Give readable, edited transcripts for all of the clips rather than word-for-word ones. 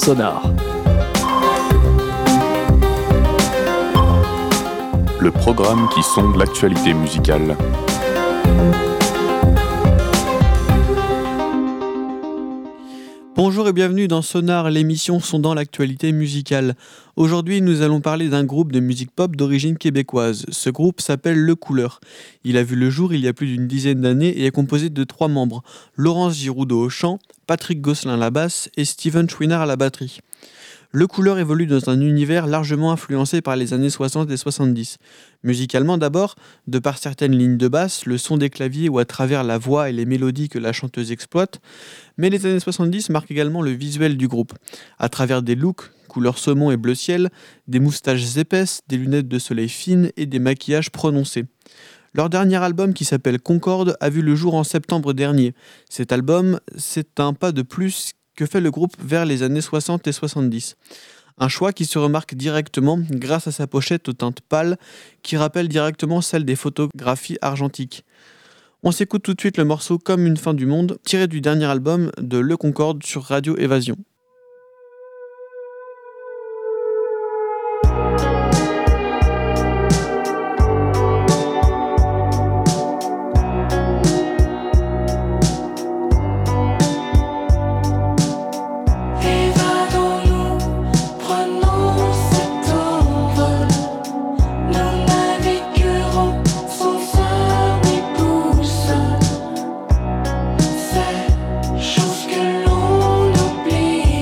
Sonar. Le programme qui sonde l'actualité musicale. Bonjour et bienvenue dans Sonar, l'émission sondant l'actualité musicale. Aujourd'hui, nous allons parler d'un groupe de musique pop d'origine québécoise. Ce groupe s'appelle Le Couleur. Il a vu le jour il y a plus d'une dizaine d'années et est composé de 3 membres. Laurence Giroudot au chant, Patrick Gosselin à la basse et Steven Chouinard à la batterie. Le Couleur évolue dans un univers largement influencé par les années 60 et 70. Musicalement d'abord, de par certaines lignes de basse, le son des claviers ou à travers la voix et les mélodies que la chanteuse exploite, mais les années 70 marquent également le visuel du groupe, à travers des looks couleur saumon et bleu ciel, des moustaches épaisses, des lunettes de soleil fines et des maquillages prononcés. Leur dernier album, qui s'appelle Concorde, a vu le jour en septembre dernier. Cet album, c'est un pas de plus que fait le groupe vers les années 60 et 70. Un choix qui se remarque directement grâce à sa pochette aux teintes pâles qui rappelle directement celle des photographies argentiques. On s'écoute tout de suite le morceau Comme une fin du monde, tiré du dernier album de Le Concorde sur Radio Évasion. Chose que l'on oublie.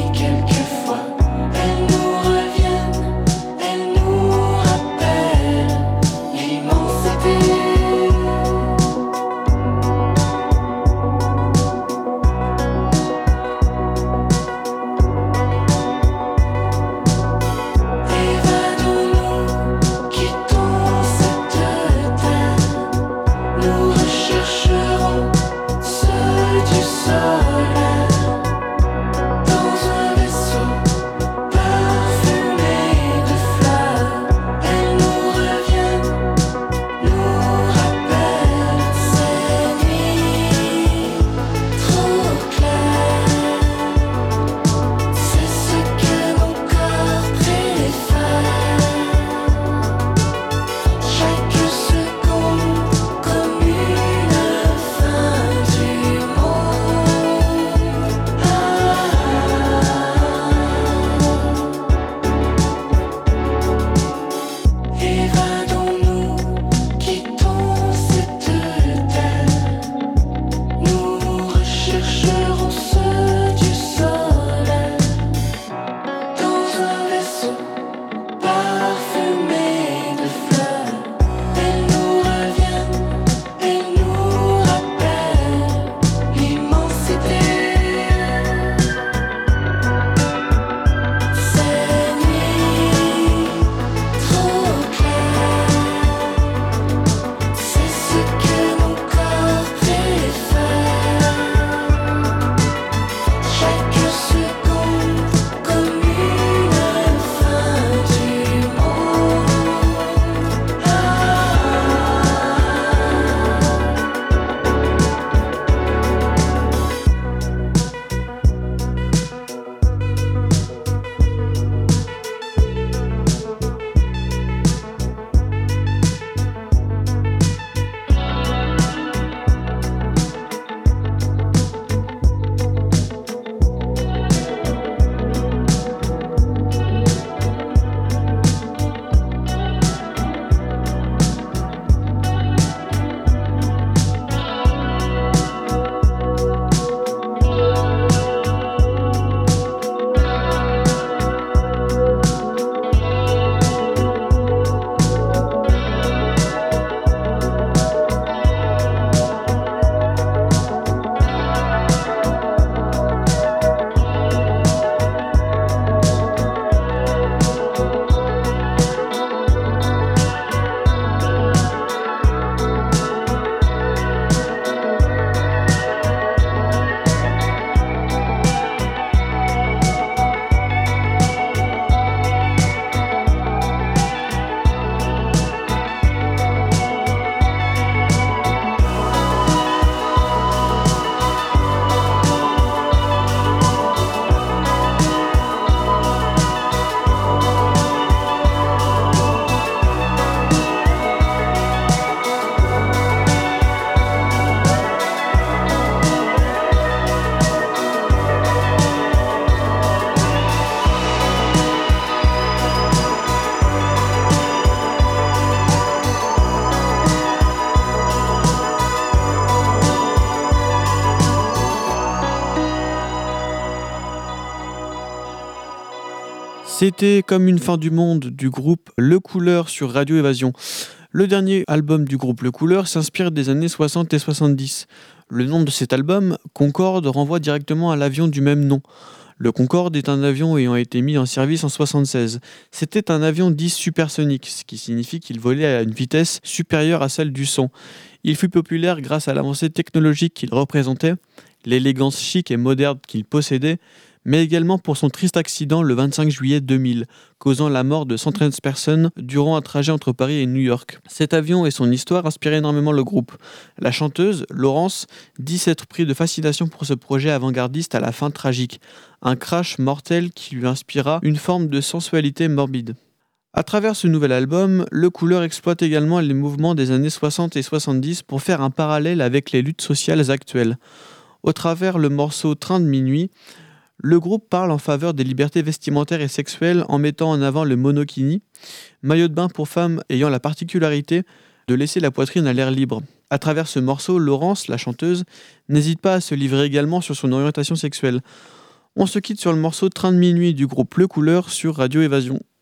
C'était comme une fin du monde du groupe Le Couleur sur Radio Évasion. Le dernier album du groupe Le Couleur s'inspire des années 60 et 70. Le nom de cet album, Concorde, renvoie directement à l'avion du même nom. Le Concorde est un avion ayant été mis en service en 1976. C'était un avion dit supersonique, ce qui signifie qu'il volait à une vitesse supérieure à celle du son. Il fut populaire grâce à l'avancée technologique qu'il représentait, l'élégance chic et moderne qu'il possédait, mais également pour son triste accident le 25 juillet 2000, causant la mort de 113 personnes durant un trajet entre Paris et New York. Cet avion et son histoire inspiraient énormément le groupe. La chanteuse, Laurence, dit s'être pris de fascination pour ce projet avant-gardiste à la fin tragique, un crash mortel qui lui inspira une forme de sensualité morbide. À travers ce nouvel album, Le Couleur exploite également les mouvements des années 60 et 70 pour faire un parallèle avec les luttes sociales actuelles. Au travers le morceau Train de minuit, le groupe parle en faveur des libertés vestimentaires et sexuelles en mettant en avant le monokini, maillot de bain pour femmes ayant la particularité de laisser la poitrine à l'air libre. À travers ce morceau, Laurence, la chanteuse, n'hésite pas à se livrer également sur son orientation sexuelle. On se quitte sur le morceau Train de minuit du groupe Le Couleur sur Radio Évasion.